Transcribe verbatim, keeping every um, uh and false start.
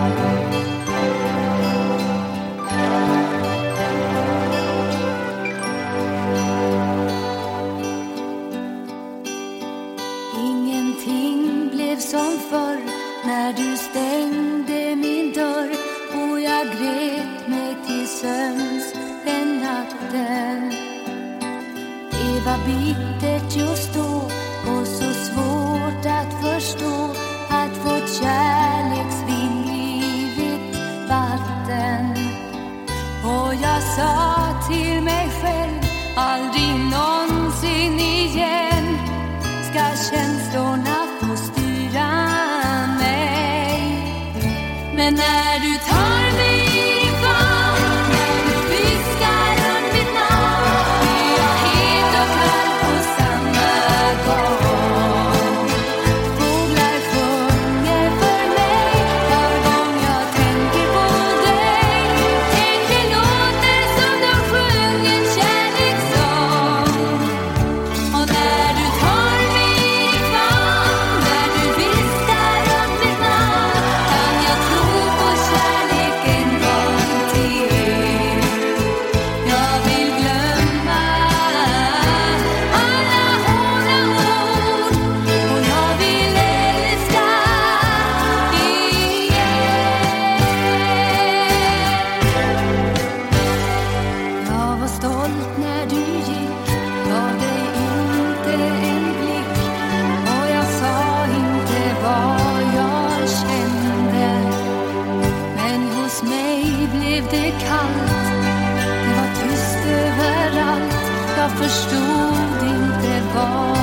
Ingenting blev som förr när du stängde min dörr och jag grät mig till sömns den natten. Det var bittert just då och så svårt att förstå att vårt kärleksvind blivit vatten. Och jag sa till mig själv, aldrig någonsin igen ska känslorna få styra mig. Men när du tar mig i famn, när du viskar runt mitt namn, är jag het och kall på samma gång. Fåglar sjunger för mig var gång jag tänker på dig. Tänker låter som de sjöng en kärlekssång. Och när du tar mig i famn, när du viskar runt mitt namn, kan jag tro på kärlek en gång till. Jag vill glömma alla hårda ord och jag vill älska igen. Jag var stolt när du gick, gav dig inte en blick och jag sa inte vad jag kände. Men hos mig blev det kallt, det var tyst överallt. Jag förstod inte vad